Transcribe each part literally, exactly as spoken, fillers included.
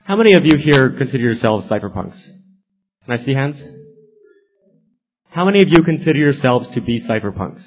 How many of you here consider yourselves cypherpunks? Can I see hands? How many of you consider yourselves to be cypherpunks?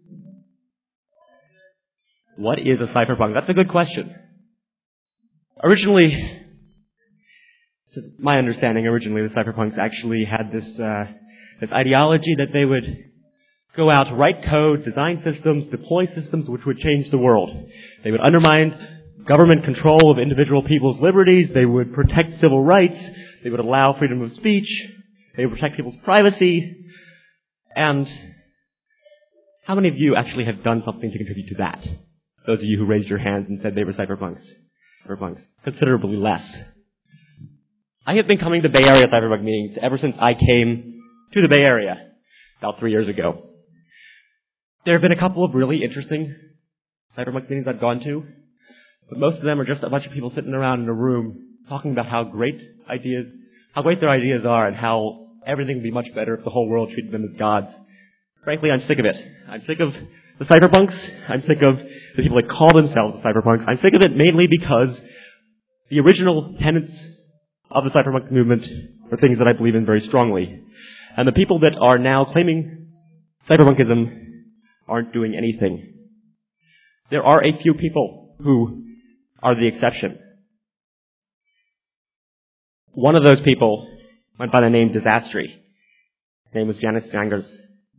What is a cypherpunk? That's a good question. Originally, to my understanding, originally the cypherpunks actually had this uh, this ideology that they would go out, write code, design systems, deploy systems which would change the world. They would undermine government control of individual people's liberties. They would protect civil rights. They would allow freedom of speech. They would protect people's privacy. And how many of you actually have done something to contribute to that? Those of you who raised your hands and said they were cypherpunks. Cypherpunks. Considerably less. I have been coming to Bay Area cypherpunk meetings ever since I came to the Bay Area about three years ago. There have been a couple of really interesting cypherpunk meetings I've gone to, but most of them are just a bunch of people sitting around in a room talking about how great ideas, how great their ideas are, and how everything would be much better if the whole world treated them as gods. Frankly, I'm sick of it. I'm sick of the cypherpunks. I'm sick of the people that call themselves the cypherpunks. I'm sick of it mainly because the original tenets of the cypherpunk movement are things that I believe in very strongly. And the people that are now claiming cypherpunkism aren't doing anything. There are a few people who are the exception. One of those people went by the name Disastry. His name was Janis Jangers.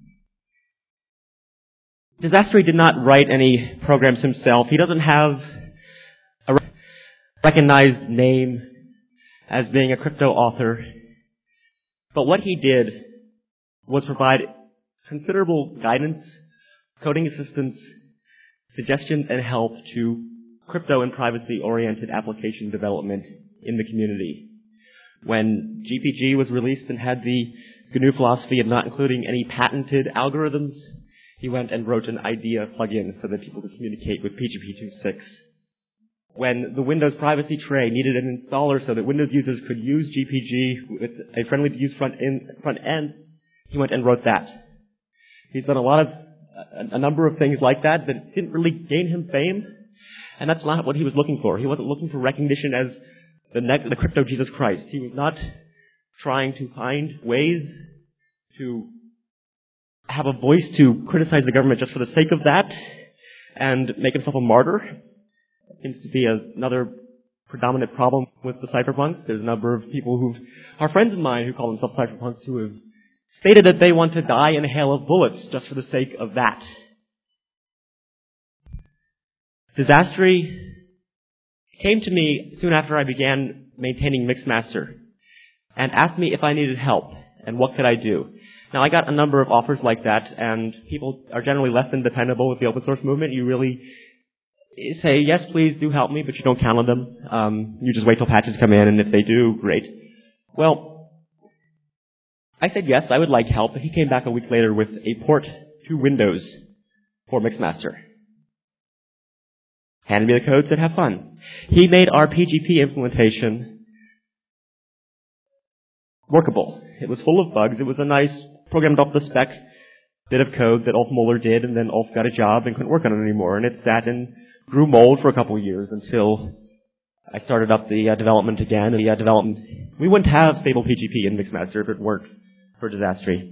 Disastry did not write any programs himself. He doesn't have a recognized name as being a crypto author. But what he did was provide considerable guidance, coding assistance, suggestions, and help to crypto and privacy-oriented application development in the community. When G P G was released and had the G N U philosophy of not including any patented algorithms, he went and wrote an IDEA plugin so that people could communicate with P G P two point six. When the Windows privacy tray needed an installer so that Windows users could use G P G with a friendly-to-use front end, front end, he went and wrote that. He's done a lot of, a, a number of things like that that didn't really gain him fame, and that's not what he was looking for. He wasn't looking for recognition as the next, the crypto Jesus Christ. He was not trying to find ways to have a voice to criticize the government just for the sake of that and make himself a martyr. It seems to be another predominant problem with the cypherpunks. There's a number of people who are friends of mine who call themselves cypherpunks who have stated that they want to die in a hail of bullets just for the sake of that. Disastry came to me soon after I began maintaining Mixmaster and asked me if I needed help and what could I do. Now, I got a number of offers like that, and people are generally less than dependable with the open source movement. You really say, yes, please do help me, but you don't count on them. Um, you just wait till patches come in, and if they do, great. Well, I said yes, I would like help, and he came back a week later with a port to Windows for Mixmaster. Handed me the code, said have fun. He made our P G P implementation workable. It was full of bugs. It was a nice programmed off the spec bit of code that Ulf Muller did, and then Ulf got a job and couldn't work on it anymore. And it sat and grew mold for a couple of years until I started up the uh, development again. And the uh, development, we wouldn't have stable P G P in Mixmaster if it weren't for Disastry.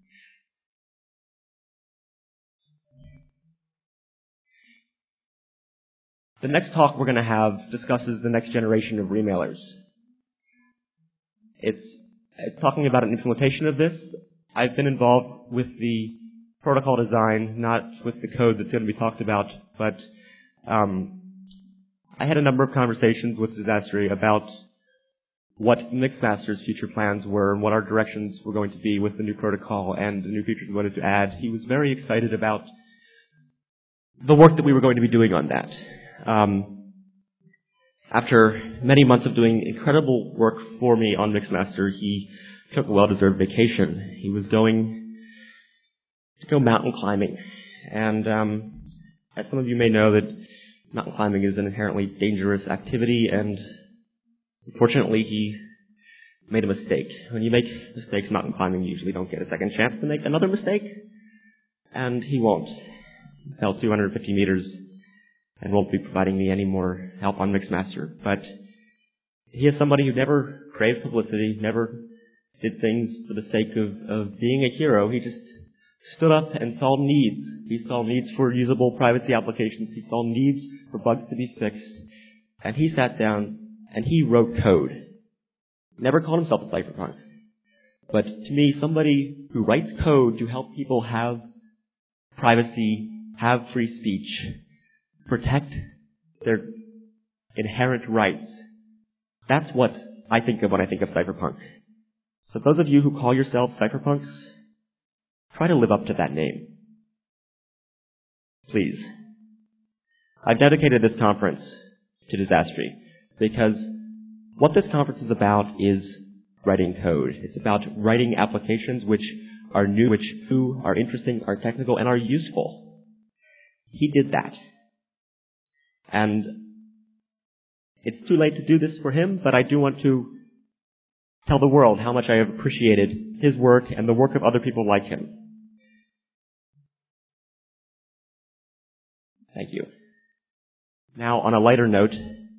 The next talk we're going to have discusses the next generation of remailers. It's, it's talking about an implementation of this. I've been involved with the protocol design, not with the code that's going to be talked about, but um, I had a number of conversations with Disastry about what Mixmaster's future plans were and what our directions were going to be with the new protocol and the new features we wanted to add. He was very excited about the work that we were going to be doing on that. Um, after many months of doing incredible work for me on Mixmaster, he took a well-deserved vacation. He was going to go mountain climbing. And um, as some of you may know, that mountain climbing is an inherently dangerous activity, and unfortunately he made a mistake. When you make mistakes mountain climbing, you usually don't get a second chance to make another mistake, and he won't. He fell two hundred fifty meters and won't be providing me any more help on Mixmaster. But he is somebody who never craved publicity, never did things for the sake of, of being a hero. He just stood up and saw needs. He saw needs for usable privacy applications. He saw needs for bugs to be fixed. And he sat down and he wrote code. Never called himself a cypherpunk. But to me, somebody who writes code to help people have privacy, have free speech, protect their inherent rights, that's what I think of when I think of cypherpunk. So those of you who call yourselves cypherpunks, try to live up to that name. Please. I've dedicated this conference to Disastry because what this conference is about is writing code. It's about writing applications which are new, which are interesting, are technical, and are useful. He did that. And it's too late to do this for him, but I do want to tell the world how much I have appreciated his work and the work of other people like him. Thank you. Now, on a lighter note,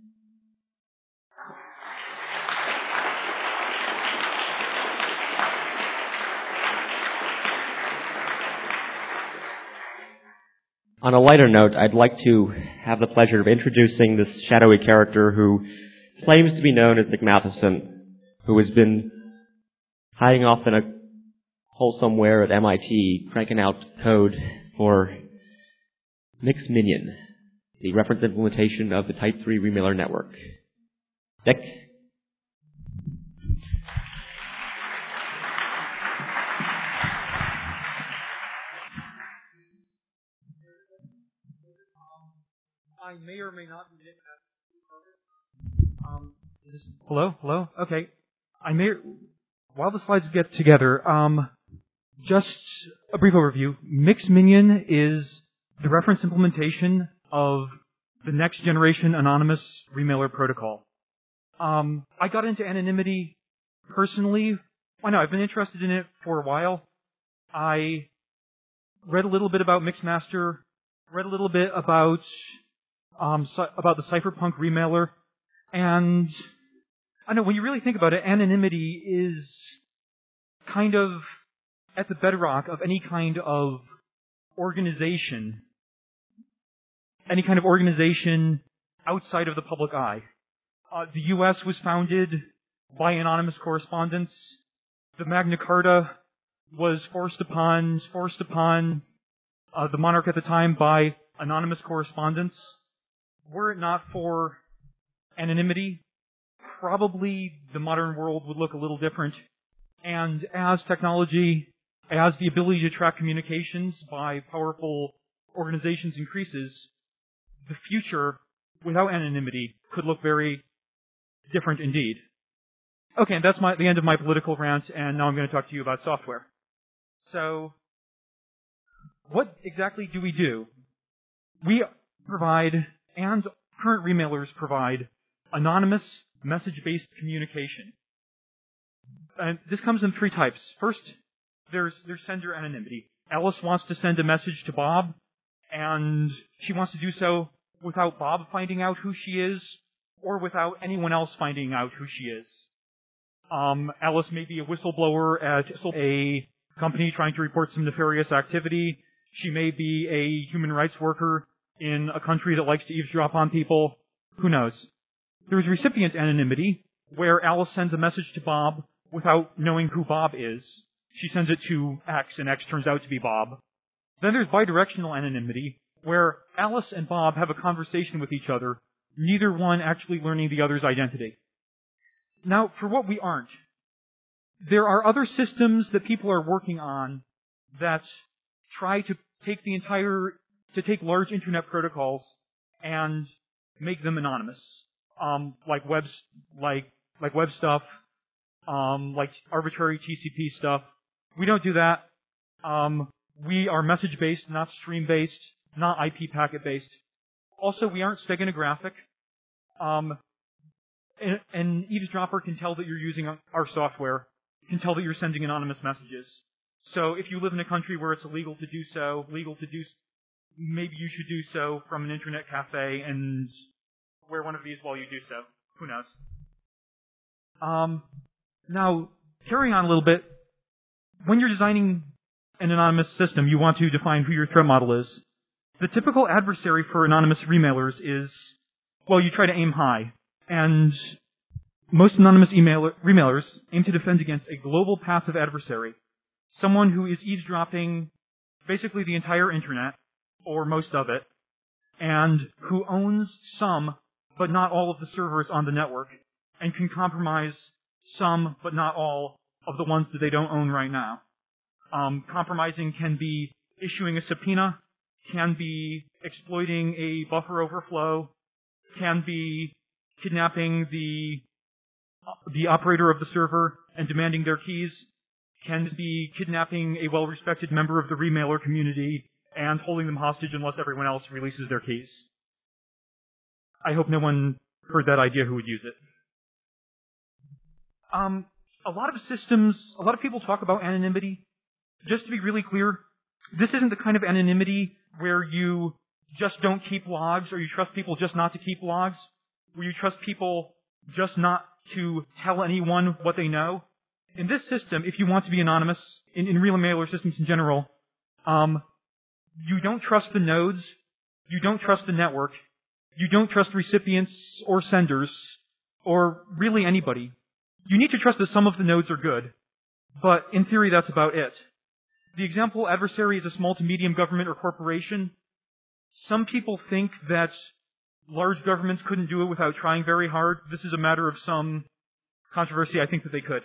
On a lighter note, I'd like to have the pleasure of introducing this shadowy character who claims to be known as Nick Matheson, who has been hiding off in a hole somewhere at M I T, cranking out code for MixMinion, the reference implementation of the Type three remailer network. Nick? I may or may not be Nick Matheson. Um, is, hello? Hello? Okay. I may, while the slides get together, um, just a brief overview. MixMinion is the reference implementation of the next generation anonymous remailer protocol. Um, I got into anonymity personally. I know, I've been interested in it for a while. I read a little bit about Mixmaster, read a little bit about Um, so, about the cypherpunk remailer, and I know when you really think about it, anonymity is kind of at the bedrock of any kind of organization, any kind of organization outside of the public eye. Uh, the U S was founded by anonymous correspondence. The Magna Carta was forced upon, forced upon uh, the monarch at the time by anonymous correspondence. Were it not for anonymity, probably the modern world would look a little different. And as technology, as the ability to track communications by powerful organizations increases, the future without anonymity could look very different indeed. Okay, that's my, the end of my political rant, and now I'm going to talk to you about software. So, what exactly do we do? We provide, and current remailers provide, anonymous message-based communication. And this comes in three types. First, there's, there's sender anonymity. Alice wants to send a message to Bob, and she wants to do so without Bob finding out who she is, or without anyone else finding out who she is. Um, Alice may be a whistleblower at a company trying to report some nefarious activity. She may be a human rights worker in a country that likes to eavesdrop on people. Who knows? There's recipient anonymity, where Alice sends a message to Bob without knowing who Bob is. She sends it to X, and X turns out to be Bob. Then there's bidirectional anonymity, where Alice and Bob have a conversation with each other, neither one actually learning the other's identity. Now, for what we aren't, there are other systems that people are working on that try to take the entire, to take large internet protocols and make them anonymous. Um, like web, like, like web stuff, um, like arbitrary T C P stuff. We don't do that. Um, we are message-based, not stream-based, not I P packet-based. Also, we aren't steganographic. Um, an, an eavesdropper can tell that you're using our software, can tell that you're sending anonymous messages. So if you live in a country where it's illegal to do so, legal to do, maybe you should do so from an internet cafe and wear one of these while you do so. Who knows? Um, now, carrying on a little bit, when you're designing an anonymous system, you want to define who your threat model is. The typical adversary for anonymous remailers is, well, you try to aim high. And most anonymous email, remailers aim to defend against a global passive adversary, someone who is eavesdropping basically the entire internet, or most of it, and who owns some, but not all of the servers on the network, and can compromise some, but not all, of the ones that they don't own right now. Um, compromising can be issuing a subpoena, can be exploiting a buffer overflow, can be kidnapping the the operator of the server and demanding their keys, can be kidnapping a well-respected member of the remailer community and holding them hostage unless everyone else releases their keys. I hope no one heard that idea who would use it. Um, a lot of systems, a lot of people talk about anonymity. Just to be really clear, this isn't the kind of anonymity where you just don't keep logs, or you trust people just not to keep logs, where you trust people just not to tell anyone what they know. In this system, if you want to be anonymous, in, in real mailer systems in general, um, you don't trust the nodes, you don't trust the network, you don't trust recipients or senders, or really anybody. You need to trust that some of the nodes are good, but in theory that's about it. The example adversary is a small to medium government or corporation. Some people think that large governments couldn't do it without trying very hard. This is a matter of some controversy. I think that they could.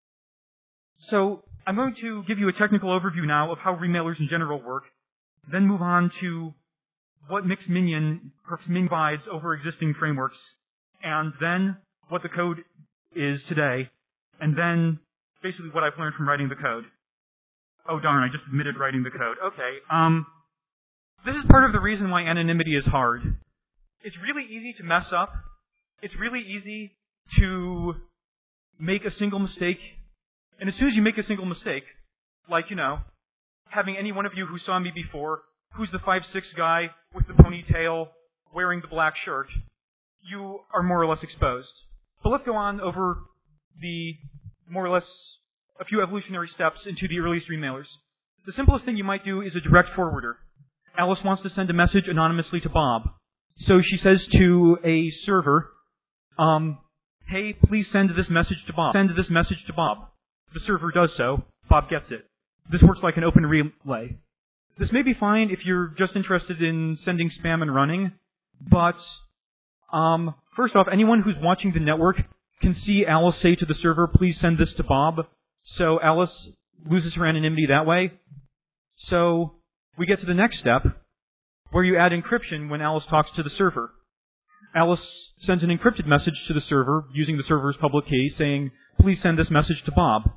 So I'm going to give you a technical overview now of how remailers in general work, then move on to what Mixed Minion provides over existing frameworks, and then what the code is today, and then basically what I've learned from writing the code. Oh darn, I just admitted writing the code. Okay, um, this is part of the reason why anonymity is hard. It's really easy to mess up. It's really easy to make a single mistake. And as soon as you make a single mistake, like, you know, having any one of you who saw me before, who's the five six guy with the ponytail wearing the black shirt, you are more or less exposed. But let's go on over the more or less a few evolutionary steps into the earliest remailers. The simplest thing you might do is a direct forwarder. Alice wants to send a message anonymously to Bob. So she says to a server, um, hey, please send this message to Bob. Send this message to Bob. The server does so. Bob gets it. This works like an open relay. This may be fine if you're just interested in sending spam and running, but um, first off, anyone who's watching the network can see Alice say to the server, please send this to Bob. So Alice loses her anonymity that way. So we get to the next step, where you add encryption when Alice talks to the server. Alice sends an encrypted message to the server using the server's public key saying, please send this message to Bob.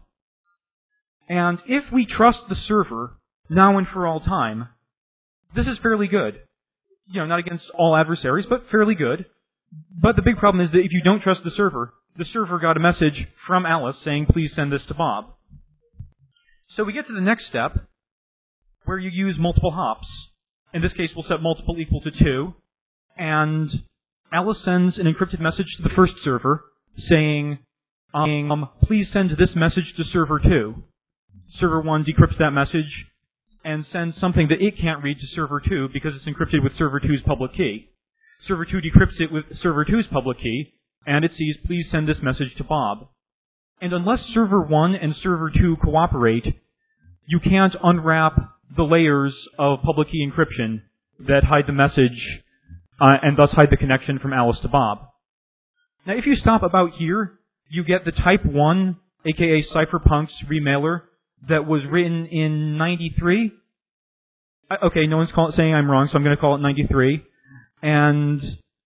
And if we trust the server now and for all time, this is fairly good. You know, not against all adversaries, but fairly good. But the big problem is that if you don't trust the server, the server got a message from Alice saying, please send this to Bob. So we get to the next step, where you use multiple hops. In this case, we'll set multiple equal to two, and Alice sends an encrypted message to the first server saying, um, please send this message to server two. Server one decrypts that message and sends something that it can't read to server two because it's encrypted with server two's public key. Server two decrypts it with server two's public key, and it sees, please send this message to Bob. And unless server one and server two cooperate, you can't unwrap the layers of public key encryption that hide the message uh, and thus hide the connection from Alice to Bob. Now, if you stop about here, you get the type one, aka Cypherpunks remailer, that was written in ninety-three. Uh, okay, no one's call it, saying I'm wrong, so I'm going to call it ninety-three. And,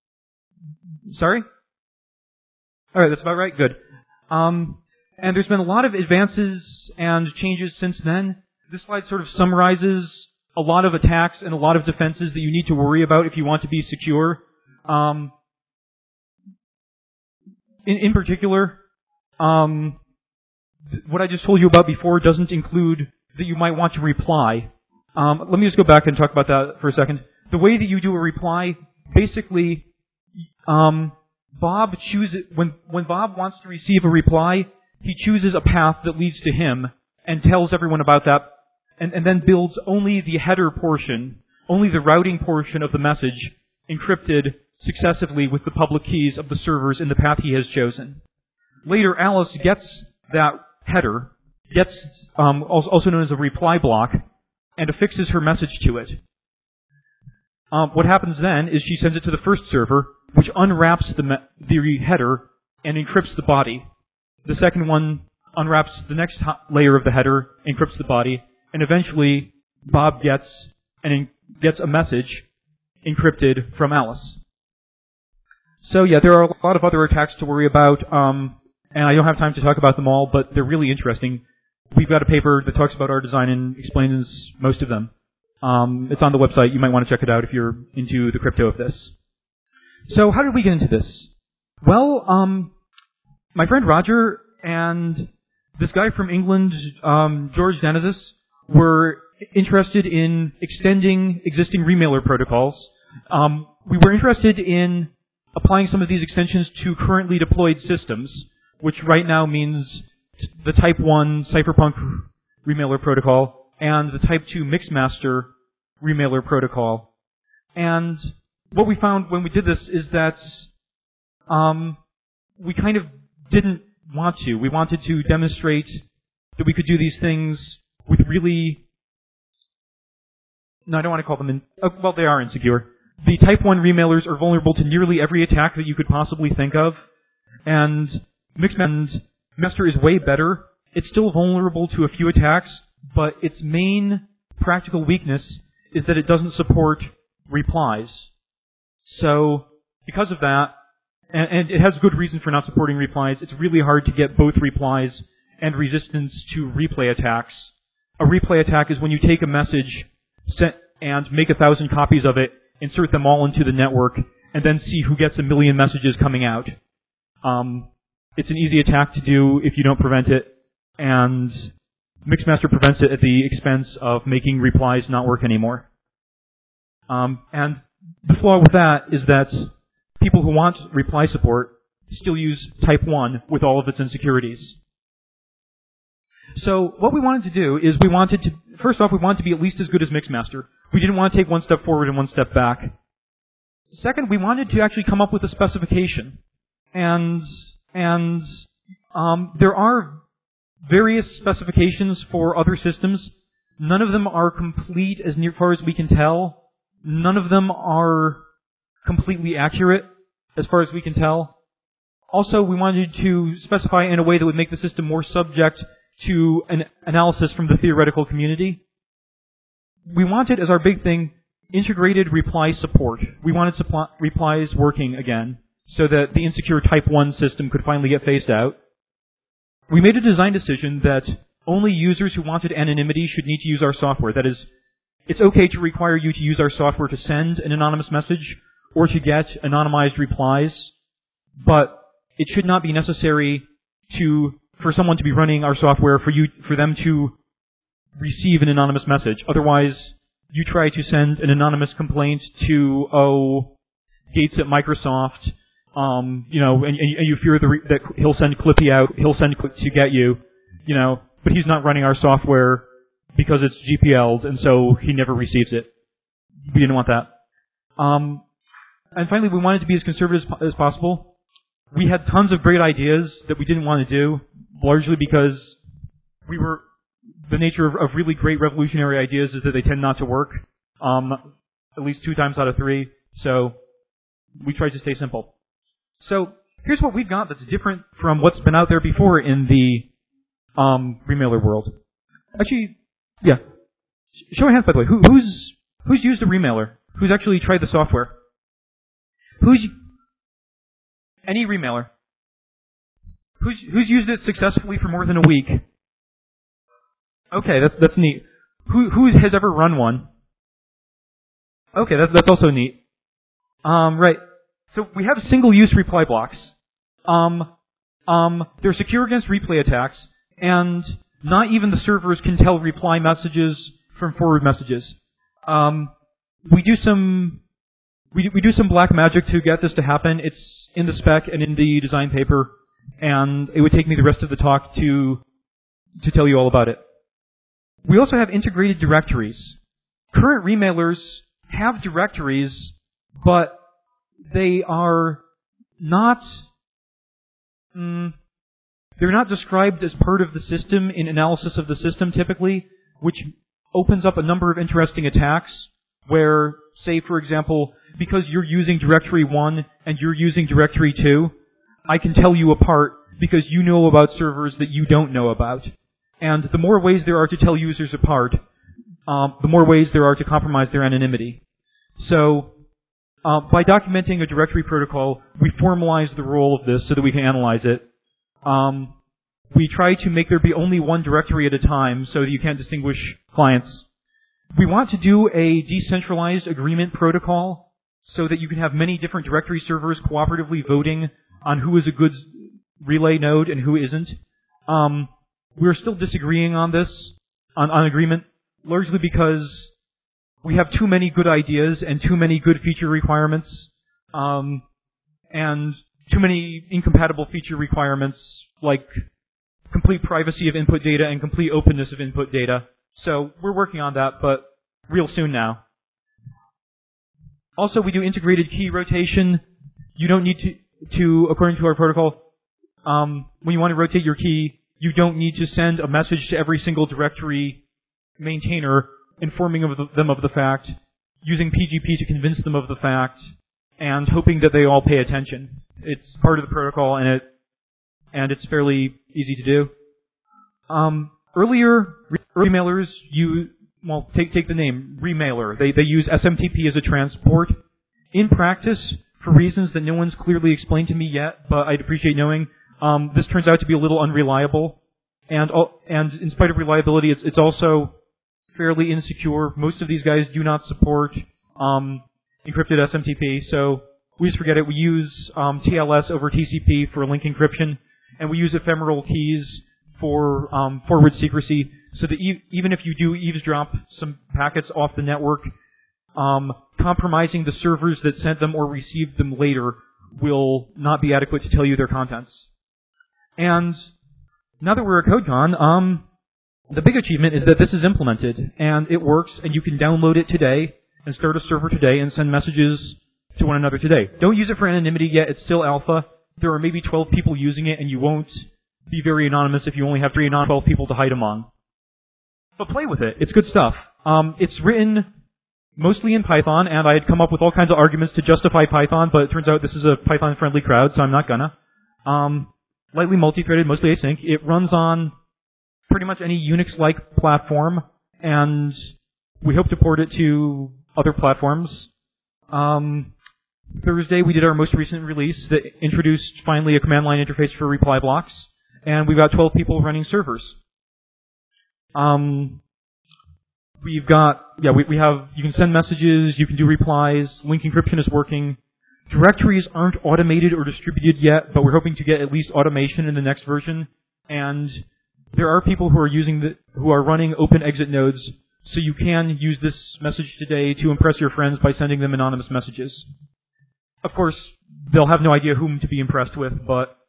sorry? Alright, that's about right, good. Um, and there's been a lot of advances and changes since then. This slide sort of summarizes a lot of attacks and a lot of defenses that you need to worry about if you want to be secure. Um, in, in particular, um, what I just told you about before doesn't include that you might want to reply. Um, let me just go back and talk about that for a second. The way that you do a reply, basically, um, Bob chooses, when, when Bob wants to receive a reply, he chooses a path that leads to him and tells everyone about that, and, and then builds only the header portion, only the routing portion of the message, encrypted successively with the public keys of the servers in the path he has chosen. Later, Alice gets that header, gets um, also known as a reply block, and affixes her message to it. Um, what happens then is she sends it to the first server, which unwraps the, me- the header and encrypts the body. The second one unwraps the next ho- layer of the header, encrypts the body, and eventually Bob gets an en- gets a message encrypted from Alice. So yeah, there are a lot of other attacks to worry about, um, and I don't have time to talk about them all, but they're really interesting. We've got a paper that talks about our design and explains most of them. Um, it's on the website. You might want to check it out if you're into the crypto of this. So how did we get into this? Well, um, my friend Roger and this guy from England, um, George Danezis, were interested in extending existing remailer protocols. Um, we were interested in applying some of these extensions to currently deployed systems, which right now means the Type one Cypherpunk remailer protocol and the Type two Mixmaster remailer protocol. And what we found when we did this is that um, we kind of didn't want to. We wanted to demonstrate that we could do these things with really... No, I don't want to call them... In, oh, well, they are insecure. The Type one remailers are vulnerable to nearly every attack that you could possibly think of. And Mixmaster is way better. It's still vulnerable to a few attacks, but its main practical weakness is that it doesn't support replies. So, because of that, and, and it has good reason for not supporting replies, it's really hard to get both replies and resistance to replay attacks. A replay attack is when you take a message sent and make a thousand copies of it, insert them all into the network, and then see who gets a million messages coming out. Um, it's an easy attack to do if you don't prevent it, and Mixmaster prevents it at the expense of making replies not work anymore. Um, and the flaw with that is that people who want reply support still use Type one with all of its insecurities. So what we wanted to do is we wanted to, first off, we wanted to be at least as good as Mixmaster. We didn't want to take one step forward and one step back. Second, we wanted to actually come up with a specification. And, and, um, there are various specifications for other systems. None of them are complete as near far as we can tell. None of them are completely accurate as far as we can tell. Also, we wanted to specify in a way that would make the system more subject to an analysis from the theoretical community. We wanted, as our big thing, integrated reply support. We wanted supply, replies working again, so that the insecure Type one system could finally get phased out. We made a design decision that only users who wanted anonymity should need to use our software. That is, it's okay to require you to use our software to send an anonymous message or to get anonymized replies, but it should not be necessary to, for someone to be running our software for you, for them to receive an anonymous message. Otherwise, you try to send an anonymous complaint to, oh, Gates at Microsoft, um, you know, and, and you fear the re- that he'll send Clippy out, he'll send Clip to get you, you know, but he's not running our software because it's G P L'd, and so he never receives it. We didn't want that. Um, and finally, we wanted to be as conservative as, as possible. We had tons of great ideas that we didn't want to do, largely because we were, the nature of, of really great revolutionary ideas is that they tend not to work, um, at least two times out of three, so we tried to stay simple. So here's what we've got that's different from what's been out there before in the um, remailer world. Actually, yeah. Show of hands, by the way. Who, who's who's used a remailer? Who's actually tried the software? Who's any remailer? Who's who's used it successfully for more than a week? Okay, that's that's neat. Who who has ever run one? Okay, that's that's also neat. Um, right. So we have single-use reply blocks. Um, um, they're secure against replay attacks, and not even the servers can tell reply messages from forward messages. Um, we do some we we do some black magic to get this to happen. It's in the spec and in the design paper, and it would take me the rest of the talk to to tell you all about it. We also have integrated directories. Current remailers have directories, but they are not mm, they're not described as part of the system in analysis of the system typically, which opens up a number of interesting attacks where, say, for example, because you're using directory one and you're using directory two, I can tell you apart because you know about servers that you don't know about. And the more ways there are to tell users apart, um, the more ways there are to compromise their anonymity. So, uh, by documenting a directory protocol, we formalize the role of this so that we can analyze it. Um, we try to make there be only one directory at a time so that you can't distinguish clients. We want to do a decentralized agreement protocol so that you can have many different directory servers cooperatively voting on who is a good relay node and who isn't. Um, we're still disagreeing on this, on, on agreement, largely because we have too many good ideas and too many good feature requirements, um, and too many incompatible feature requirements like complete privacy of input data and complete openness of input data. So we're working on that, but real soon now. Also, we do integrated key rotation. You don't need to, to according to our protocol, um, when you want to rotate your key, you don't need to send a message to every single directory maintainer informing of the, them of the fact, using P G P to convince them of the fact, and hoping that they all pay attention. It's part of the protocol, and it and it's fairly easy to do. Um, earlier, remailers, you well take take the name remailer. They they use S M T P as a transport. In practice, for reasons that no one's clearly explained to me yet, but I'd appreciate knowing, um, this turns out to be a little unreliable, and and in spite of reliability, it's it's also fairly insecure. Most of these guys do not support um, encrypted S M T P, so we just forget it. We use um, T L S over T C P for link encryption, and we use ephemeral keys for um, forward secrecy, so that e- even if you do eavesdrop some packets off the network, um, compromising the servers that sent them or received them later will not be adequate to tell you their contents. And now that we're at CodeCon, um, the big achievement is that this is implemented, and it works, and you can download it today and start a server today and send messages to one another today. Don't use it for anonymity yet. It's still alpha. There are maybe twelve people using it, and you won't be very anonymous if you only have three non twelve people to hide among. But play with it. It's good stuff. Um, it's written mostly in Python, and I had come up with all kinds of arguments to justify Python, but it turns out this is a Python-friendly crowd, so I'm not gonna. Um, lightly multi-threaded, mostly async. It runs on pretty much any Unix-like platform, and we hope to port it to other platforms. Um, Thursday, we did our most recent release that introduced finally a command line interface for reply blocks, and we've got twelve people running servers. Um, we've got, yeah, we, we have, you can send messages, you can do replies, link encryption is working. Directories aren't automated or distributed yet, but we're hoping to get at least automation in the next version, and there are people who are using the, who are running open exit nodes, so you can use this message today to impress your friends by sending them anonymous messages. Of course, they'll have no idea whom to be impressed with, but,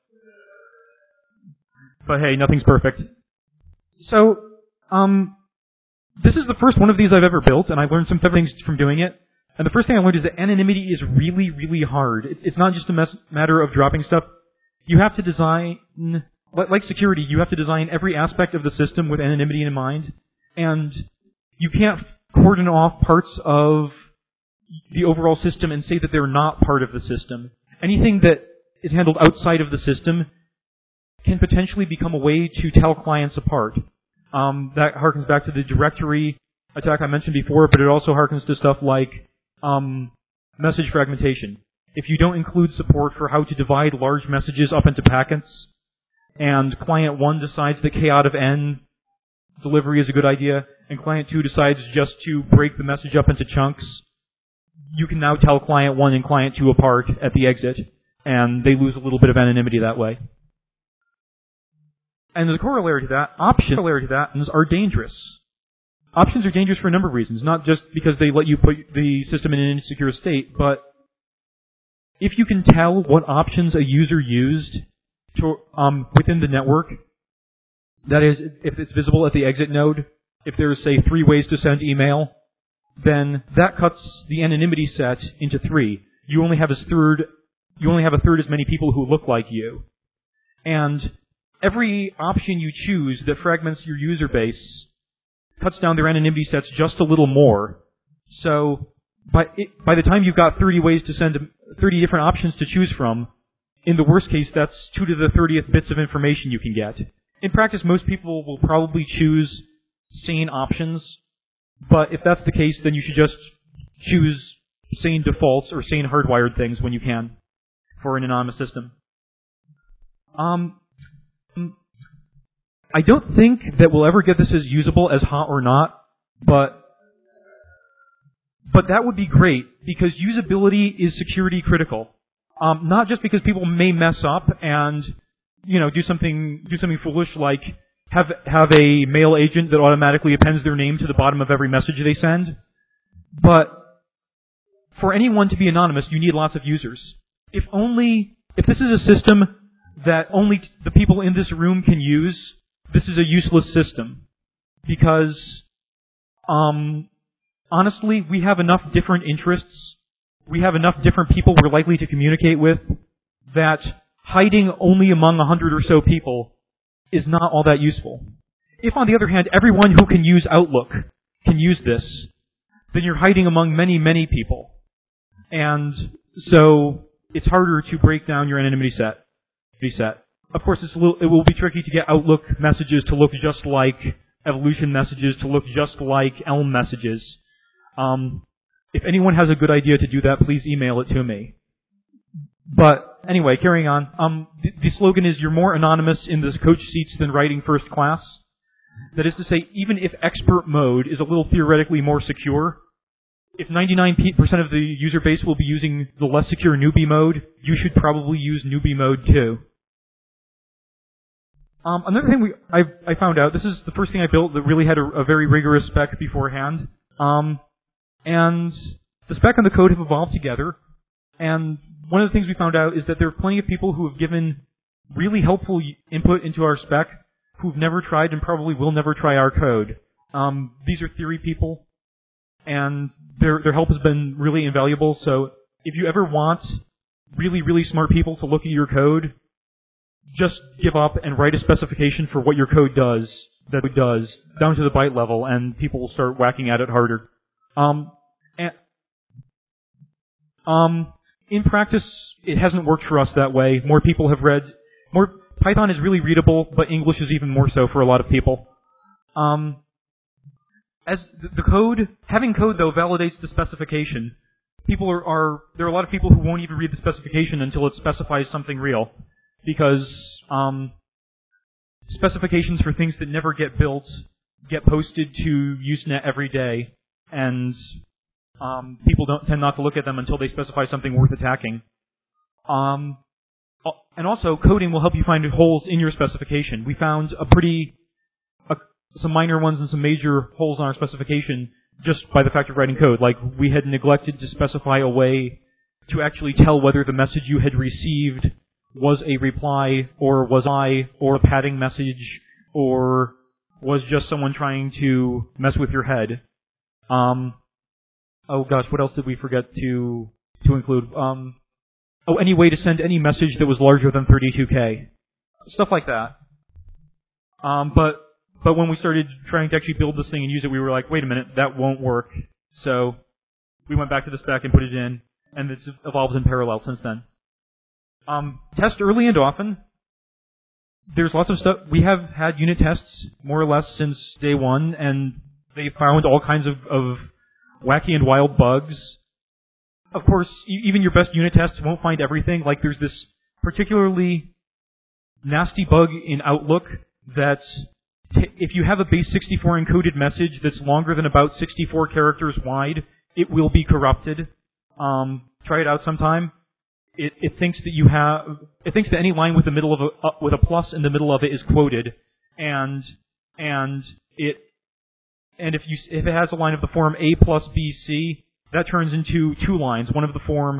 but hey, nothing's perfect. So, um, this is the first one of these I've ever built, and I learned some things from doing it. And the first thing I learned is that anonymity is really, really hard. It, it's not just a mes- matter of dropping stuff. You have to design, like security, you have to design every aspect of the system with anonymity in mind, and you can't cordon off parts of the overall system and say that they're not part of the system. Anything that is handled outside of the system can potentially become a way to tell clients apart. Um, that harkens back to the directory attack I mentioned before, but it also harkens to stuff like um, message fragmentation. If you don't include support for how to divide large messages up into packets, and client one decides that K out of N delivery is a good idea, and client two decides just to break the message up into chunks, you can now tell client one and client two apart at the exit, and they lose a little bit of anonymity that way. And as a corollary to that, options, corollary to that are dangerous. Options are dangerous for a number of reasons, not just because they let you put the system in an insecure state, but if you can tell what options a user used to, um, within the network, that is, if it's visible at the exit node, if there's, say, three ways to send email, then that cuts the anonymity set into three. You only have a third, you only have a third as many people who look like you. And every option you choose that fragments your user base cuts down their anonymity sets just a little more. So by it, by the time you've got thirty ways to send, thirty different options to choose from, in the worst case, that's two to the thirtieth bits of information you can get. In practice, most people will probably choose sane options, but if that's the case, then you should just choose sane defaults or sane hardwired things when you can for an anonymous system. Um, I don't think that we'll ever get this as usable as hot or not, but but that would be great because usability is security critical. Um, not just because people may mess up and you know do something do something foolish like have have a mail agent that automatically appends their name to the bottom of every message they send, but for anyone to be anonymous, you need lots of users. If only if this is a system that only the people in this room can use, this is a useless system. Because, um, honestly, we have enough different interests, we have enough different people we're likely to communicate with, that hiding only among a hundred or so people is not all that useful. If, on the other hand, everyone who can use Outlook can use this, then you're hiding among many, many people. And so it's harder to break down your anonymity set. set. Of course, it's a little, it will be tricky to get Outlook messages to look just like Evolution messages, to look just like Elm messages. Um, if anyone has a good idea to do that, please email it to me. But anyway, carrying on. Um, the, the slogan is, you're more anonymous in the coach seats than writing first class. That is to say, even if expert mode is a little theoretically more secure, if ninety-nine percent of the user base will be using the less secure newbie mode, you should probably use newbie mode too. Um, another thing we, I, I found out, this is the first thing I built that really had a, a very rigorous spec beforehand. Um, and the spec and the code have evolved together. And one of the things we found out is that there are plenty of people who have given really helpful input into our spec who've never tried and probably will never try our code. Um, these are theory people, and their their help has been really invaluable. So if you ever want really, really smart people to look at your code, just give up and write a specification for what your code does, that it does, down to the byte level, and people will start whacking at it harder. Um, and, um, in practice, it hasn't worked for us that way. More people have read, more, Python is really readable, but English is even more so for a lot of people. Um, as the, the code, having code though validates the specification. People are, are, there are a lot of people who won't even read the specification until it specifies something real. Because um, specifications for things that never get built get posted to Usenet every day, and um, people don't tend not to look at them until they specify something worth attacking. Um, and also, coding will help you find holes in your specification. We found a pretty, a, some minor ones and some major holes in our specification just by the fact of writing code. Like, we had neglected to specify a way to actually tell whether the message you had received was a reply, or was I, or a padding message, or was just someone trying to mess with your head. Um, oh gosh, what else did we forget to to include? Um, oh, any way to send any message that was larger than thirty-two K. Stuff like that. Um, but but when we started trying to actually build this thing and use it, we were like, wait a minute, that won't work. So we went back to the spec and put it in, and it's evolved in parallel since then. Um, test early and often. There's lots of stuff. We have had unit tests more or less since day one, and they found all kinds of, of wacky and wild bugs. Of course, e- even your best unit tests won't find everything. Like, there's this particularly nasty bug in Outlook that t- if you have a base sixty-four encoded message that's longer than about sixty-four characters wide, it will be corrupted. Um, try it out sometime. It, it thinks that you have, it thinks that any line with the middle of a, uh, with a plus in the middle of it is quoted, and, and it, and if you, if it has a line of the form A plus B C, that turns into two lines, one of the form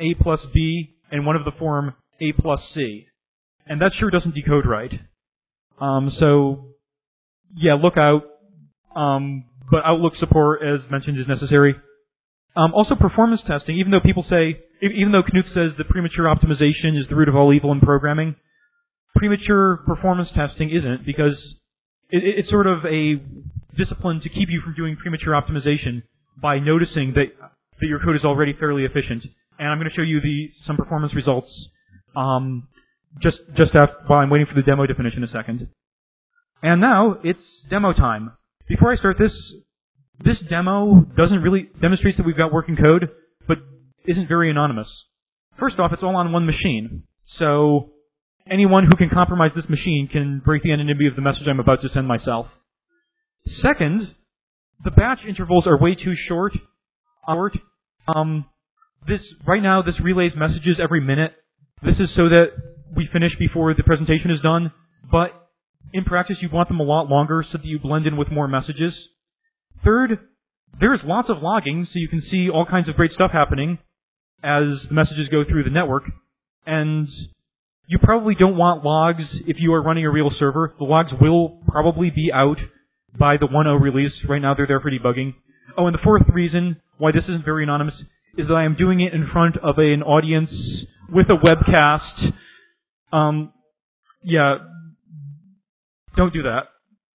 A plus B and one of the form A plus C. And that sure doesn't decode right. Um, so, yeah, look out. Um, but Outlook support, as mentioned, is necessary. Um, also, performance testing, even though people say, even though Knuth says that premature optimization is the root of all evil in programming, premature performance testing isn't, because it, it's sort of a discipline to keep you from doing premature optimization by noticing that, that your code is already fairly efficient. And I'm going to show you the some performance results um, just just after, while I'm waiting for the demo to finish in a second. And now it's demo time. Before I start this, this demo doesn't really demonstrate that we've got working code, but isn't very anonymous. First off, it's all on one machine, so anyone who can compromise this machine can break the anonymity of the message I'm about to send myself. Second, the batch intervals are way too short. Um, this right now, this relays messages every minute. This is so that we finish before the presentation is done, but in practice, you want them a lot longer so that you blend in with more messages. Third, there's lots of logging, so you can see all kinds of great stuff happening as the messages go through the network. And you probably don't want logs if you are running a real server. The logs will probably be out by the one point oh release. Right now, they're there for debugging. Oh, and the fourth reason why this isn't very anonymous is that I am doing it in front of an audience with a webcast. Um, yeah, don't do that.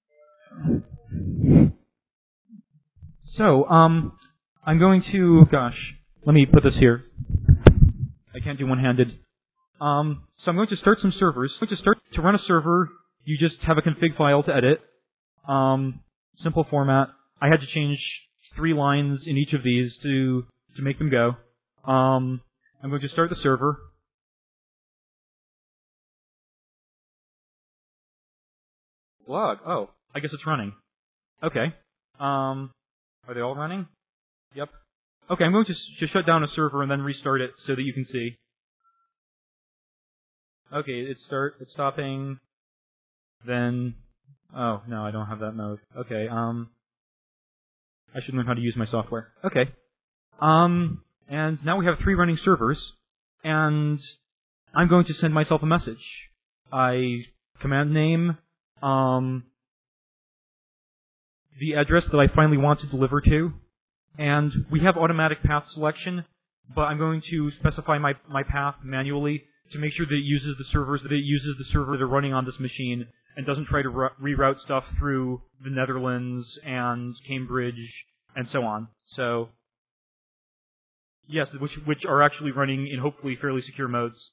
So, um, I'm going to, gosh, let me put this here. I can't do one-handed. Um, so I'm going to start some servers. I'm going to start to run a server. You just have a config file to edit. Um, simple format. I had to change three lines in each of these to to make them go. Um, I'm going to start the server. Log. Oh, I guess it's running. Okay. Um, are they all running? Yep. Okay, I'm going to just shut down a server and then restart it so that you can see. Okay, it's start. It's stopping. Then, oh no, I don't have that mode. Okay. Um, I should learn how to use my software. Okay. Um, and now we have three running servers, and I'm going to send myself a message. I command name, um, the address that I finally want to deliver to, and we have automatic path selection, but I'm going to specify my, my path manually to make sure that it uses the servers that it uses the server that are running on this machine and doesn't try to re- reroute stuff through the Netherlands and Cambridge and so on. So, yes, which which are actually running in hopefully fairly secure modes.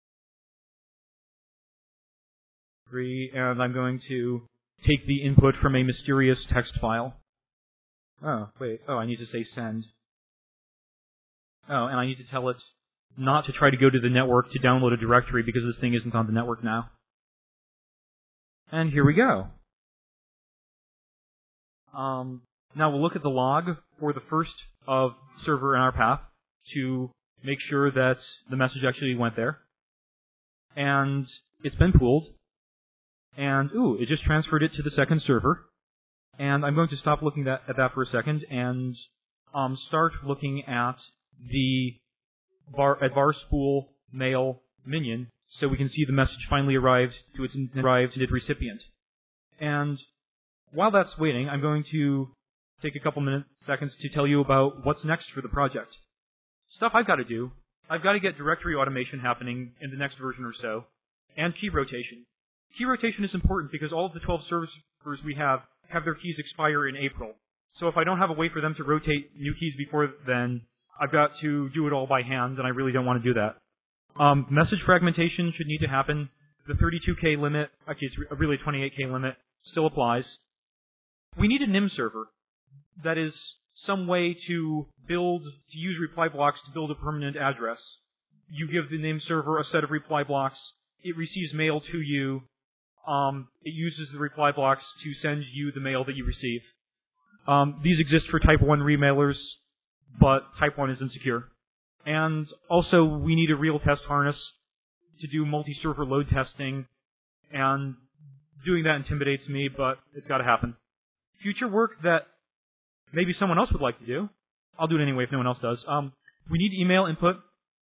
Three, and I'm going to take the input from a mysterious text file. Oh, wait. Oh, I need to say send. Oh, and I need to tell it not to try to go to the network to download a directory because this thing isn't on the network now. And here we go. Um, now we'll look at the log for the first of server in our path to make sure that the message actually went there. And it's been pooled. And, ooh, it just transferred it to the second server. And I'm going to stop looking at that for a second and um, start looking at the var, at varspool mail minion so we can see the message finally arrived to its arrived to its recipient. And while that's waiting, I'm going to take a couple minutes, seconds to tell you about what's next for the project. Stuff I've got to do. I've got to get directory automation happening in the next version or so, and key rotation. Key rotation is important because all of the twelve servers we have have their keys expire in April. So if I don't have a way for them to rotate new keys before then, I've got to do it all by hand, and I really don't want to do that. Um, message fragmentation should need to happen. The thirty-two K limit, actually it's really a twenty-eight K limit, still applies. We need a N I M server. That is some way to build, to use reply blocks to build a permanent address. You give the N I M server a set of reply blocks. It receives mail to you. Um, it uses the reply blocks to send you the mail that you receive. Um, these exist for Type one remailers, but Type one is insecure. And also, we need a real test harness to do multi-server load testing, and doing that intimidates me, but it's got to happen. Future work that maybe someone else would like to do, I'll do it anyway if no one else does. Um, we need email input.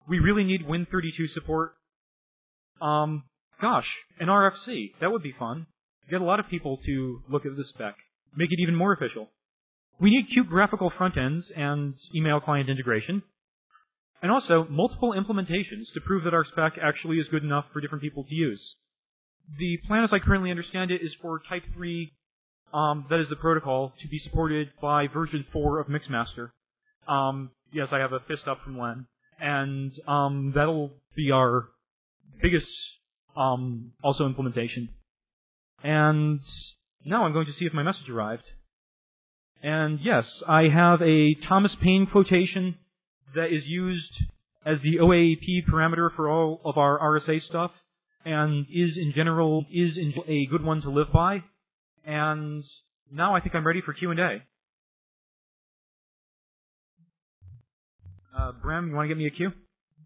We really need Win thirty-two support. Um, gosh, an R F C. That would be fun. Get a lot of people to look at the spec. Make it even more official. We need cute graphical front ends and email client integration. And also, multiple implementations to prove that our spec actually is good enough for different people to use. The plan, as I currently understand it, is for Type three, um, that is the protocol, to be supported by version four of Mixmaster. Um, yes, I have a fist up from Len. And um, that'll be our biggest um, also implementation. And now I'm going to see if my message arrived. And yes, I have a Thomas Paine quotation that is used as the O A A P parameter for all of our R S A stuff, and is in general is in a good one to live by. And now I think I'm ready for Q and A. Uh, Bram, you want to get me a Q?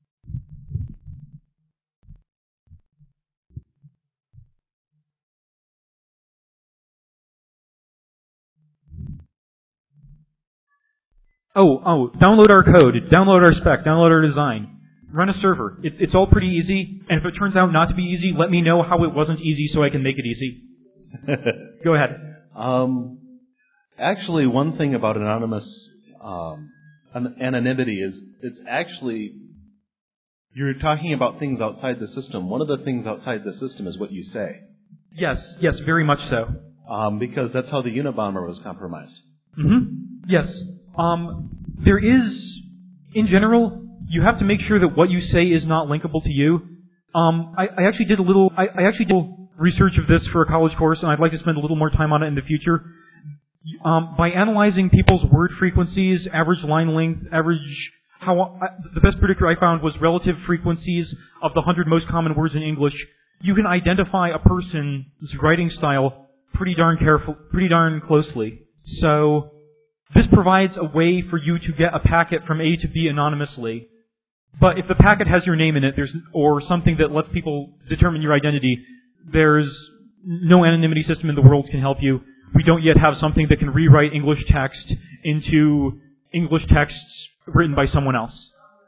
Oh, oh, download our code, download our spec, download our design, run a server. It, it's all pretty easy, and if it turns out not to be easy, let me know how it wasn't easy so I can make it easy. Go ahead. Um, actually, one thing about anonymous um, an- anonymity is it's actually, you're talking about things outside the system. One of the things outside the system is what you say. Yes, yes, very much so. Um, because that's how the Unabomber was compromised. Mm-hmm. Yes. Um, there is, in general, you have to make sure that what you say is not linkable to you. Um, I, I actually did a little, I, I actually did research of this for a college course, and I'd like to spend a little more time on it in the future. Um, by analyzing people's word frequencies, average line length, average, how, I, the best predictor I found was relative frequencies of the hundred most common words in English. You can identify a person's writing style pretty darn careful, pretty darn closely. So, this provides a way for you to get a packet from A to B anonymously. But if the packet has your name in it, there's, or something that lets people determine your identity, there's no anonymity system in the world can help you. We don't yet have something that can rewrite English text into English texts written by someone else.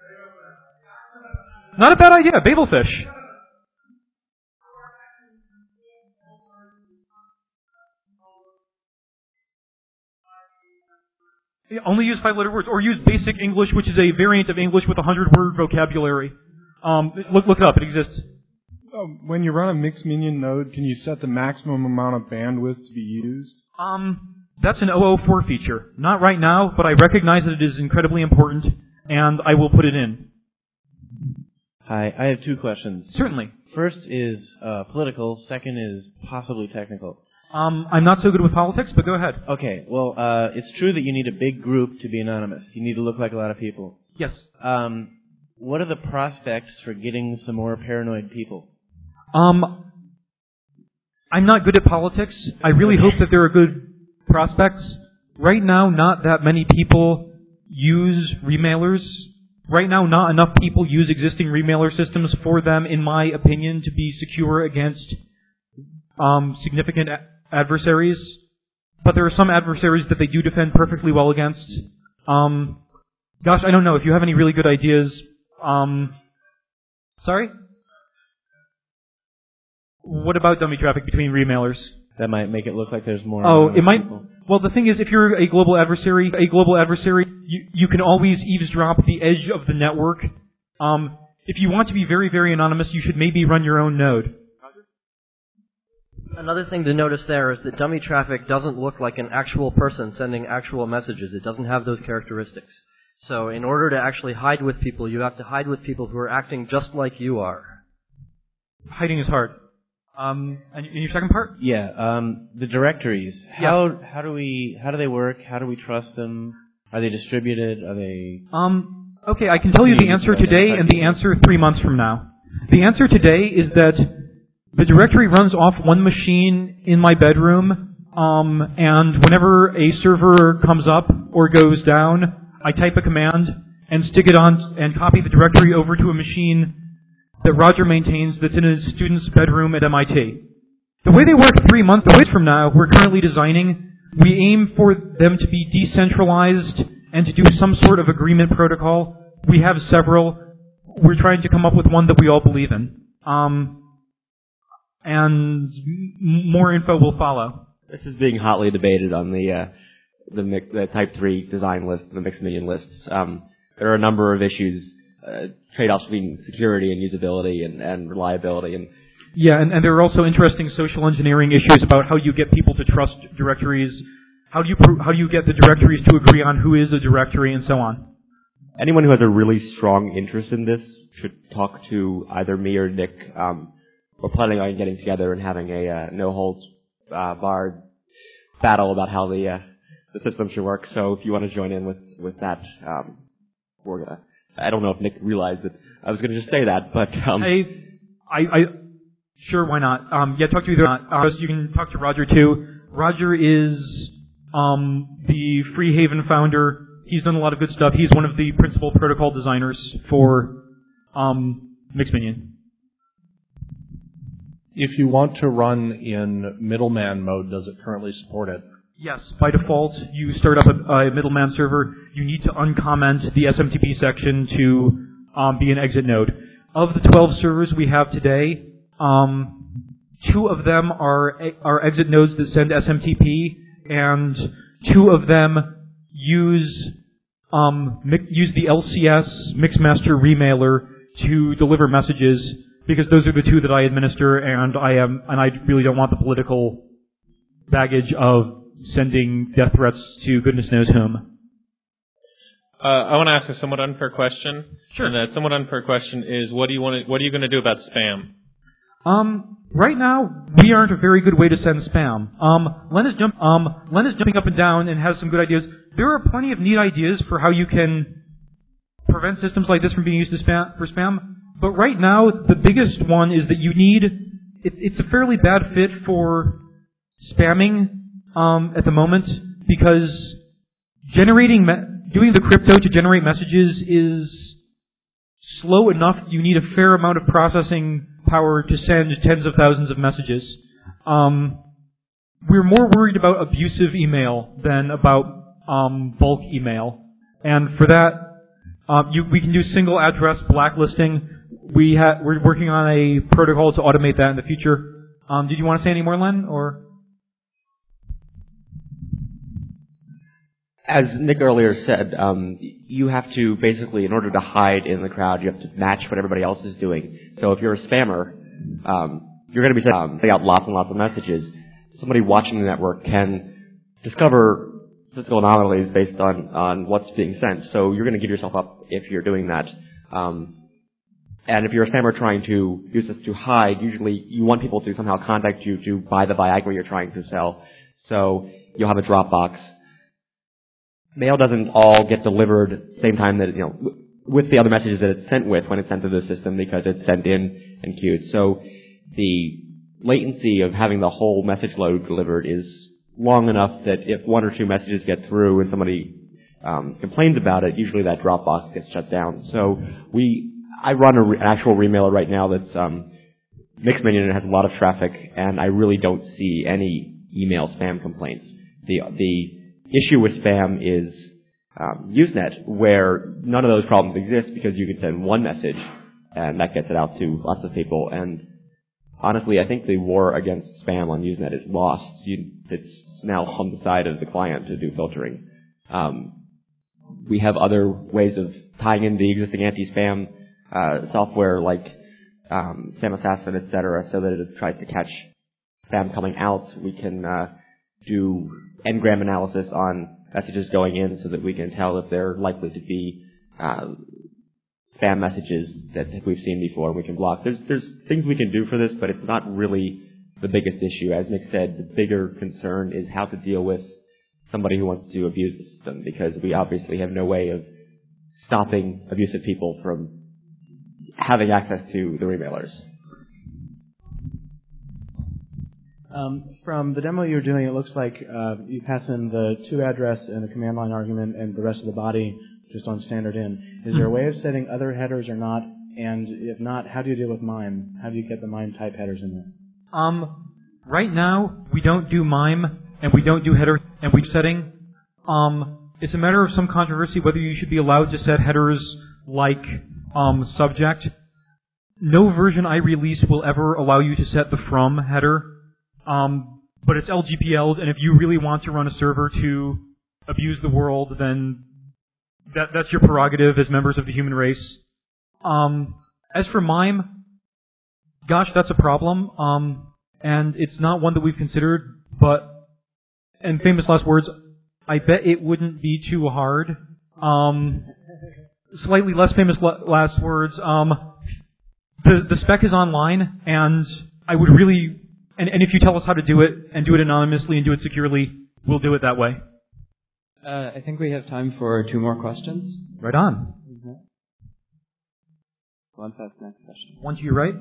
Not a bad idea, Babelfish. Yeah, only use five-letter words, or use Basic English, which is a variant of English with a hundred-word vocabulary. Um, look, look it up; it exists. Um, when you run a Mixminion node, can you set the maximum amount of bandwidth to be used? Um, that's an O O four feature. Not right now, but I recognize that it is incredibly important, and I will put it in. Hi, I have two questions. Certainly. First is uh, political. Second is possibly technical. Um, I'm not so good with politics, but go ahead. Okay, well, uh, it's true that you need a big group to be anonymous. You need to look like a lot of people. Yes. Um, what are the prospects for getting some more paranoid people? Um, I'm not good at politics. I really hope that there are good prospects. Right now, not that many people use remailers. Right now, not enough people use existing remailer systems for them, in my opinion, to be secure against um, significant a- adversaries. But there are some adversaries that they do defend perfectly well against. Um, gosh, I don't know. If you have any really good ideas, um, sorry? What about dummy traffic between remailers? That might make it look like there's more. Oh, it might. People. Well, the thing is, if you're a global adversary, a global adversary, you, you can always eavesdrop the edge of the network. Um, if you want to be very, very anonymous, you should maybe run your own node. Another thing to notice there is that dummy traffic doesn't look like an actual person sending actual messages. It doesn't have those characteristics. So in order to actually hide with people, you have to hide with people who are acting just like you are. Hiding is hard. Um, and your second part? Yeah, um, the directories. How yeah. how do we how do they work? How do we trust them? Are they distributed? Are they? Um, okay, I can tell you the answer today and the answer three months from now. The answer today is that the directory runs off one machine in my bedroom, um, and whenever a server comes up or goes down, I type a command and stick it on and copy the directory over to a machine that Roger maintains that's in a student's bedroom at M I T. The way they work three months away from now, we're currently designing, we aim for them to be decentralized and to do some sort of agreement protocol. We have several. we're trying to come up with one that we all believe in. Um, and m- more info will follow. This is being hotly debated on the uh, the, mix, the Type three design list, the mixed minion lists. Um, there are a number of issues, uh, trade-offs between security and usability and, and reliability. And yeah, and, and there are also interesting social engineering issues about how you get people to trust directories. How do you pr- how do you get the directories to agree on who is a directory and so on? Anyone who has a really strong interest in this should talk to either me or Nick. Um, we're planning on getting together and having a uh, no-holds uh, barred battle about how the uh, the system should work. So if you want to join in with with that, um, we're gonna. I don't know if Nick realized that I was gonna just say that, but um, I, I, I sure, why not? Um, yeah, talk to either. Uh, you can talk to Roger too. Roger is um, the Freehaven founder. He's done a lot of good stuff. He's one of the principal protocol designers for um, Mixminion. If you want to run in middleman mode, does it currently support it? Yes, by default, you start up a, a middleman server. You need to uncomment the S M T P section to um, be an exit node. Of the twelve servers we have today, um, two of them are are exit nodes that send S M T P, and two of them use um, use the L C S Mixmaster remailer to deliver messages, because those are the two that I administer, and I am and I really don't want the political baggage of sending death threats to goodness knows whom. Uh, I want to ask a somewhat unfair question. Sure. And that somewhat unfair question is, what do you want to, what are you going to do about spam? Um, right now, we aren't a very good way to send spam. Um, Len is jump, um, Len is jumping up and down and has some good ideas. There are plenty of neat ideas for how you can prevent systems like this from being used to spam, for spam. But right now, the biggest one is that you need, it, it's a fairly bad fit for spamming, um, at the moment, because generating, me- doing the crypto to generate messages is slow enough. You need a fair amount of processing power to send tens of thousands of messages. Um, we're more worried about abusive email than about um, bulk email, and for that, um, you, we can do single address blacklisting. We ha- we're working on a protocol to automate that in the future. Um, did you want to say any more, Len? Or as Nick earlier said, um, you have to basically, in order to hide in the crowd, you have to match what everybody else is doing. So if you're a spammer, um, you're going to be um, sending out lots and lots of messages. Somebody watching the network can discover physical anomalies based on, on what's being sent. So you're going to give yourself up if you're doing that. Um, and if you're a spammer trying to use this to hide, usually you want people to somehow contact you to buy the Viagra you're trying to sell. So you'll have a Dropbox. Mail doesn't all get delivered at the same time that, you know, w- with the other messages that it's sent with when it's sent to the system, because it's sent in and queued. So the latency of having the whole message load delivered is long enough that if one or two messages get through and somebody um, complains about it, usually that Dropbox gets shut down. So we, I run a re- an actual remailer right now that's um, Mixminion and has a lot of traffic, and I really don't see any email spam complaints. The the issue with spam is um, Usenet, where none of those problems exist because you can send one message and that gets it out to lots of people. And honestly, I think the war against spam on Usenet is lost. You, it's now on the side of the client to do filtering. Um, we have other ways of tying in the existing anti-spam uh, software like um, Spam Assassin, et cetera, so that it tries to catch spam coming out. We can uh, do n-gram analysis on messages going in so that we can tell if they're likely to be uh, spam messages that we've seen before and we can block. There's, there's things we can do for this, but it's not really the biggest issue. As Nick said, the bigger concern is how to deal with somebody who wants to abuse the system, because we obviously have no way of stopping abusive people from having access to the remailers. Um, from the demo you're doing, it looks like uh, you pass in the to address and the command line argument and the rest of the body just on standard in. Is there a way of setting other headers or not? And if not, how do you deal with MIME? How do you get the MIME type headers in there? Um, right now, we don't do MIME, and we don't do header and we setting. Um, it's a matter of some controversy whether you should be allowed to set headers like um, subject. No version I release will ever allow you to set the from header, um, but it's L G P L'd, and if you really want to run a server to abuse the world, then that, that's your prerogative as members of the human race. Um, as for MIME, gosh, that's a problem, um, and it's not one that we've considered, but, and famous last words, I bet it wouldn't be too hard. Um, slightly less famous last words, um, the, the spec is online, and I would really, and, and if you tell us how to do it, and do it anonymously and do it securely, we'll do it that way. Uh, I think we have time for two more questions. Right on. Mm-hmm. One fast next question. One to your right.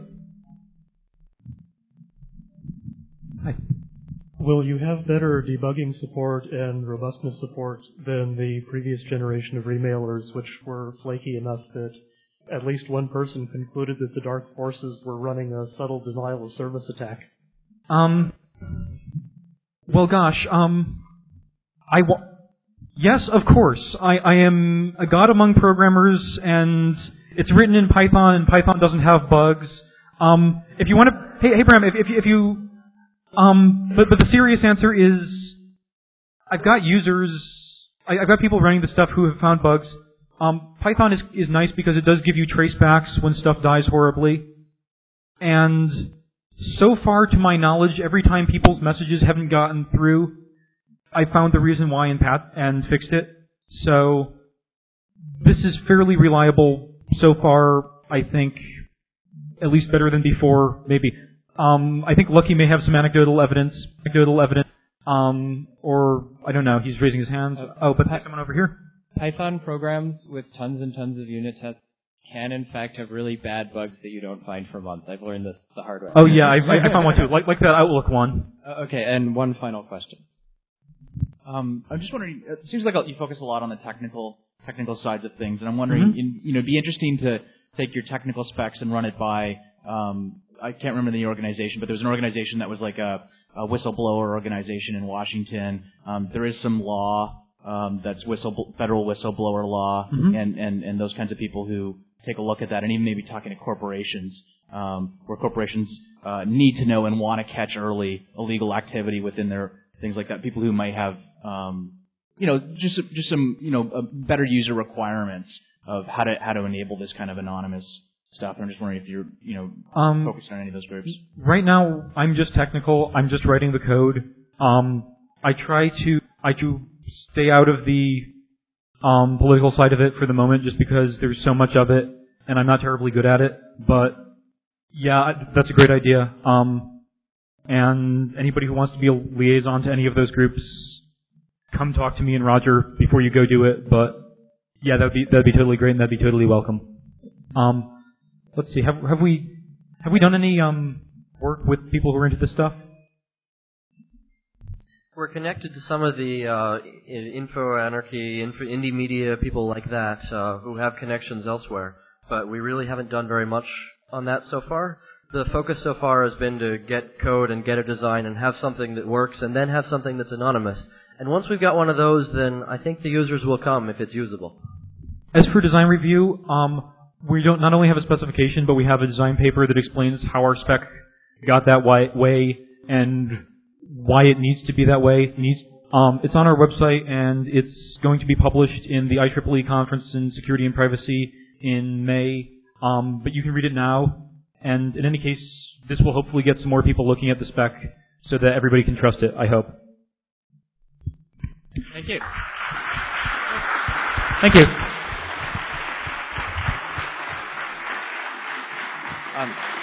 Hi. Will you have better debugging support and robustness support than the previous generation of remailers, which were flaky enough that at least one person concluded that the dark forces were running a subtle denial of service attack? Um. Well, gosh. Um. I. Wa- yes, of course. I, I am a god among programmers, and it's written in Python, and Python doesn't have bugs. Um. If you want to, hey, hey, Bram, if if, if you Um, but, but the serious answer is, I've got users, I, I've got people running the stuff who have found bugs. Um, Python is, is nice because it does give you tracebacks when stuff dies horribly. And so far, to my knowledge, every time people's messages haven't gotten through, I found the reason why and pat and fixed it. So this is fairly reliable so far, I think, at least better than before, maybe. Um, I think Lucky may have some anecdotal evidence, anecdotal evidence, um, or I don't know. He's raising his hands. Uh, oh, but there's someone over here. Python programs with tons and tons of unit tests can, in fact, have really bad bugs that you don't find for months. I've learned this the hard way. Oh yeah, I, I found one too, like like that Outlook one. Uh, okay, and one final question. Um, I'm just wondering. It seems like you focus a lot on the technical technical sides of things, and I'm wondering, Mm-hmm. in, you know, it'd be interesting to take your technical specs and run it by. Um, I can't remember the organization, but there was an organization that was like a, a whistleblower organization in Washington. Um, there is some law um, that's whistle, federal whistleblower law, mm-hmm. and, and, and those kinds of people who take a look at that, and even maybe talking to corporations, um, where corporations uh, need to know and want to catch early illegal activity within their things like that. People who might have, um, you know, just just some you know uh, better user requirements of how to how to enable this kind of anonymous stuff. I'm just wondering if you're, you know, um, focused on any of those groups. Right now, I'm just technical. I'm just writing the code. Um, I try to I do stay out of the um, political side of it for the moment, just because there's so much of it, and I'm not terribly good at it. But yeah, that's a great idea. Um, and anybody who wants to be a liaison to any of those groups, come talk to me and Roger before you go do it. But yeah, that'd be that'd be totally great, and that'd be totally welcome. Um, Let's see. Have have we have we done any um, work with people who are into this stuff? We're connected to some of the uh, info anarchy, info, indie media people like that uh, who have connections elsewhere, but we really haven't done very much on that so far. The focus so far has been to get code and get a design and have something that works, and then have something that's anonymous. And once we've got one of those, then I think the users will come if it's usable. As for design review, um. We don't not only have a specification, but we have a design paper that explains how our spec got that way and why it needs to be that way. It needs, um, it's on our website, and it's going to be published in the I triple E conference in security and privacy in May. Um, but you can read it now, and in any case, this will hopefully get some more people looking at the spec so that everybody can trust it, I hope. Thank you. Thank you. Um,